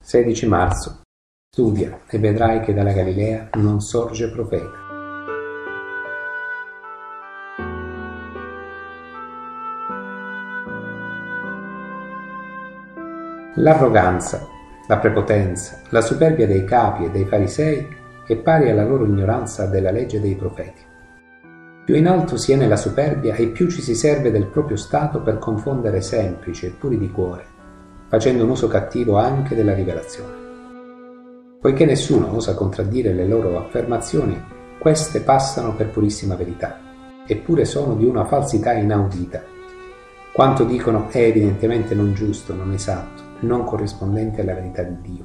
16 marzo. Studia e vedrai che dalla Galilea non sorge profeta. L'arroganza, la prepotenza, la superbia dei capi e dei farisei è pari alla loro ignoranza della legge e dei profeti. Più in alto si è nella superbia e più ci si serve del proprio stato per confondere semplici e puri di cuore, facendo un uso cattivo anche della rivelazione. Poiché nessuno osa contraddire le loro affermazioni, queste passano per purissima verità, eppure sono di una falsità inaudita. Quanto dicono è evidentemente non giusto, non esatto, non corrispondente alla verità di Dio.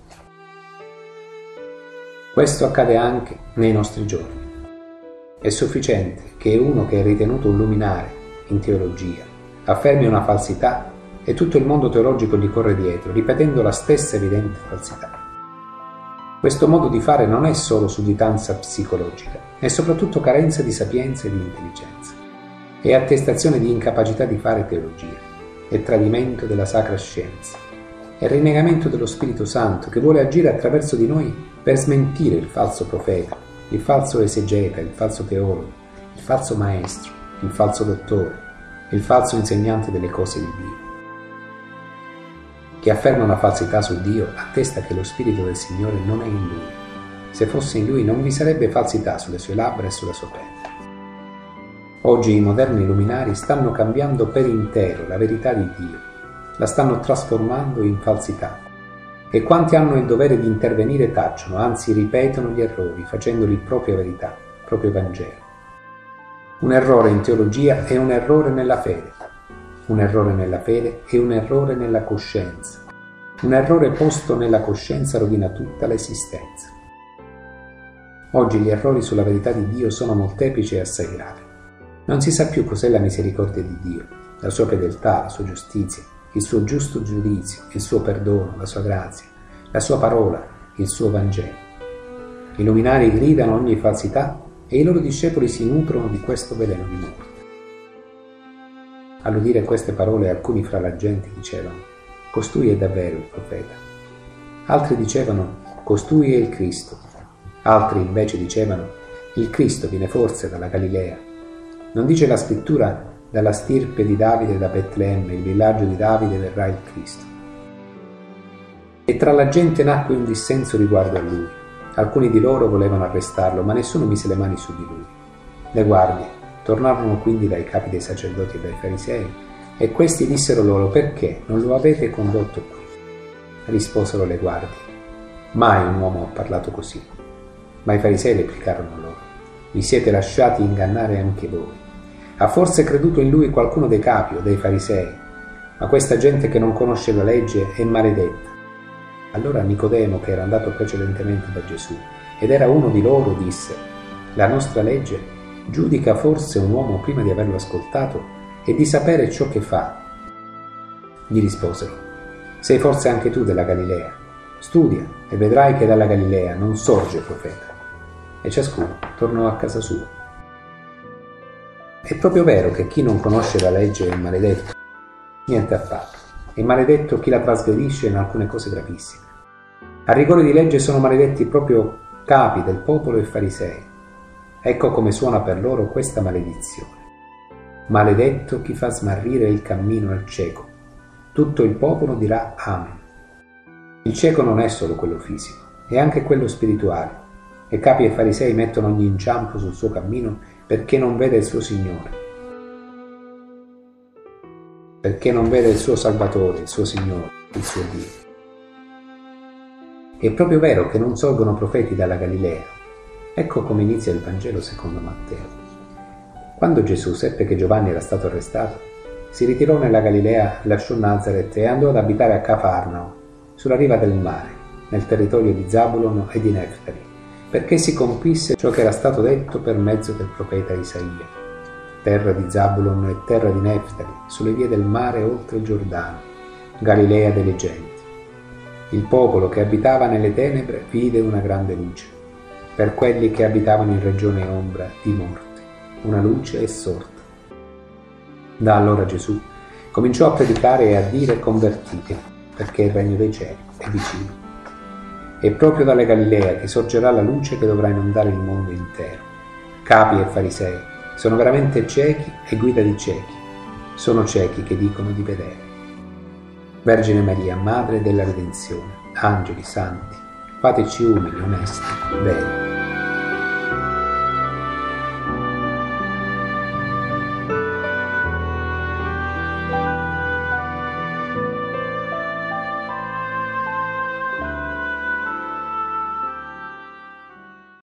Questo accade anche nei nostri giorni. È sufficiente che uno che è ritenuto un luminare in teologia affermi una falsità e tutto il mondo teologico gli corre dietro, ripetendo la stessa evidente falsità. Questo modo di fare non è solo sudditanza psicologica, è soprattutto carenza di sapienza e di intelligenza. È attestazione di incapacità di fare teologia, è tradimento della sacra scienza, è rinnegamento dello Spirito Santo che vuole agire attraverso di noi per smentire il falso profeta, il falso esegeta, il falso teologo, il falso maestro, il falso dottore, il falso insegnante delle cose di Dio. Chi afferma una falsità su Dio attesta che lo Spirito del Signore non è in Lui. Se fosse in Lui non vi sarebbe falsità sulle sue labbra e sulla sua pelle. Oggi i moderni luminari stanno cambiando per intero la verità di Dio, la stanno trasformando in falsità. E quanti hanno il dovere di intervenire tacciono, anzi ripetono gli errori, facendoli propria verità, proprio Vangelo. Un errore in teologia è un errore nella fede. Un errore nella fede è un errore nella coscienza. Un errore posto nella coscienza rovina tutta l'esistenza. Oggi gli errori sulla verità di Dio sono molteplici e assai gravi. Non si sa più cos'è la misericordia di Dio, la sua fedeltà, la sua giustizia, il suo giusto giudizio, il suo perdono, la sua grazia, la sua parola, il suo Vangelo. I luminari gridano ogni falsità e i loro discepoli si nutrono di questo veleno di morte. All'udire queste parole alcuni fra la gente dicevano: costui è davvero il profeta. Altri dicevano: costui è il Cristo. Altri invece dicevano: il Cristo viene forse dalla Galilea. Non dice la scrittura: dalla stirpe di Davide da Betlemme, il villaggio di Davide, verrà il Cristo. E tra la gente nacque un dissenso riguardo a lui. Alcuni di loro volevano arrestarlo, ma nessuno mise le mani su di lui. Le guardie tornarono quindi dai capi dei sacerdoti e dai farisei, e questi dissero loro: perché non lo avete condotto qui? Risposero le guardie: mai un uomo ha parlato così. Ma i farisei replicarono loro: vi siete lasciati ingannare anche voi. Ha forse creduto in lui qualcuno dei capi o dei farisei? Ma questa gente che non conosce la legge è maledetta. Allora Nicodemo, che era andato precedentemente da Gesù ed era uno di loro, disse: la nostra legge giudica forse un uomo prima di averlo ascoltato e di sapere ciò che fa? Gli risposero: sei forse anche tu della Galilea? Studia e vedrai che dalla Galilea non sorge profeta. E ciascuno tornò a casa sua. È proprio vero che chi non conosce la legge è maledetto. Niente affatto. È maledetto chi la trasgredisce in alcune cose gravissime. A rigore di legge sono maledetti proprio capi del popolo e farisei. Ecco come suona per loro questa maledizione. Maledetto chi fa smarrire il cammino al cieco. Tutto il popolo dirà Amen. Il cieco non è solo quello fisico, è anche quello spirituale. E capi e farisei mettono ogni inciampo sul suo cammino perché non vede il suo Signore. Perché non vede il suo Salvatore, il suo Signore, il suo Dio. È proprio vero che non sorgono profeti dalla Galilea. Ecco come inizia il Vangelo secondo Matteo. Quando Gesù seppe che Giovanni era stato arrestato, si ritirò nella Galilea, lasciò Nazaret e andò ad abitare a Cafarnao, sulla riva del mare, nel territorio di Zabulon e di Neftali, perché si compisse ciò che era stato detto per mezzo del profeta Isaia: terra di Zabulon e terra di Neftali, sulle vie del mare oltre il Giordano, Galilea delle genti. Il popolo che abitava nelle tenebre vide una grande luce. Per quelli che abitavano in regione ombra di morte, una luce è sorta. Da allora Gesù cominciò a predicare e a dire: convertite, perché il regno dei cieli è vicino. è proprio dalle Galilea che sorgerà la luce che dovrà inondare il mondo intero. Capi e farisei sono veramente ciechi e guida di ciechi. Sono ciechi che dicono di vedere. Vergine Maria, Madre della Redenzione, angeli, santi, fateci umili, onesti, veri.